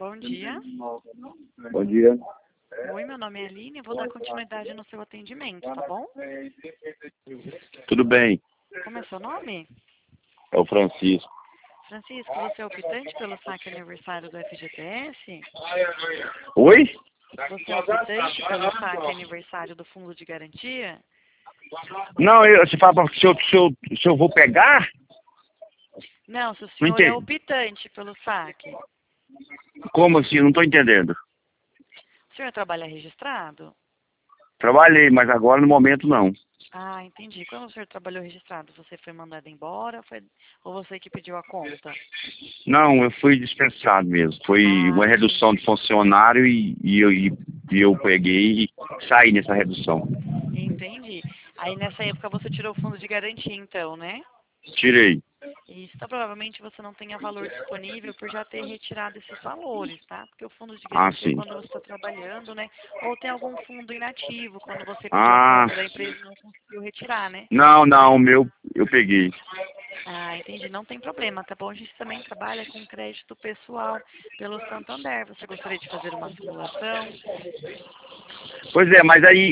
Bom dia. Bom dia. Oi, meu nome é Aline. Eu vou dar continuidade no seu atendimento, tá bom? Tudo bem? Como é seu nome? É o Francisco. Francisco, você é optante pelo saque aniversário do FGTS? Oi? Você é optante pelo saque aniversário do Fundo de Garantia? Não, você fala se eu vou pegar? Não, se o Não senhor é entendi. optante pelo saque. Como assim? Não estou entendendo. O senhor trabalha registrado? Trabalhei, mas agora no momento não. Ah, entendi. Quando o senhor trabalhou registrado, você foi mandado embora ou você que pediu a conta? Não, eu fui dispensado mesmo. Foi Ah, uma redução de funcionário e eu peguei e saí nessa redução. entendi. Aí nessa época você tirou o fundo de garantia, então, né? Tirei. Isso, então provavelmente você não tenha valor disponível por já ter retirado esses valores, tá? Porque o fundo de Ah, garantia é sim. quando você está trabalhando, né? Ou tem algum fundo inativo, quando você pediu a Ah, conta da empresa e não conseguiu retirar, né? não, o meu eu peguei. Ah, entendi. Não tem problema, tá bom? A gente também trabalha com crédito pessoal pelo Santander. Você gostaria de fazer uma simulação? Pois é, mas aí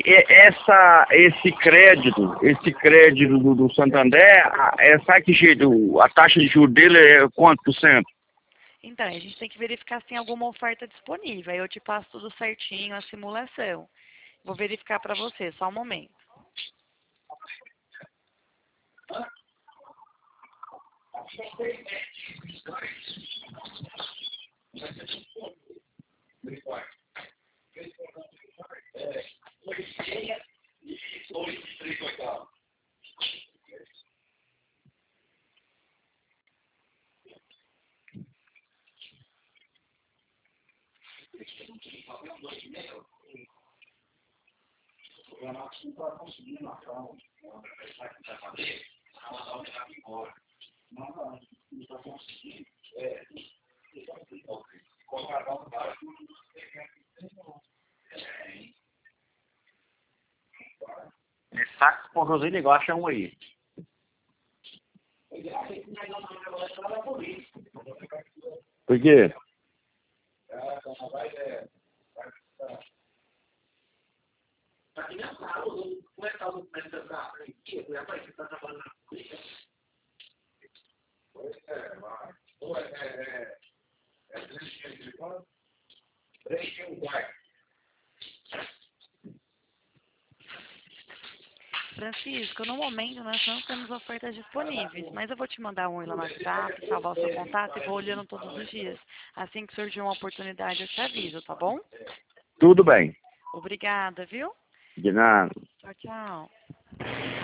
esse crédito do Santander, sabe que jeito? A taxa de juros dele é quanto por cento? Então, a gente tem que verificar se tem alguma oferta disponível. Aí eu te passo tudo certinho, a simulação. Vou verificar para você, só um momento. Saco com José negócio, acha um aí. Por quê? Francisco, no momento nós não temos ofertas disponíveis, mas eu vou te mandar um oi lá no WhatsApp, salvar o seu contato e vou olhando todos os dias. Assim que surgir uma oportunidade eu te aviso, tá bom? Tudo bem. Obrigada, viu? De nada. Tchau, tchau.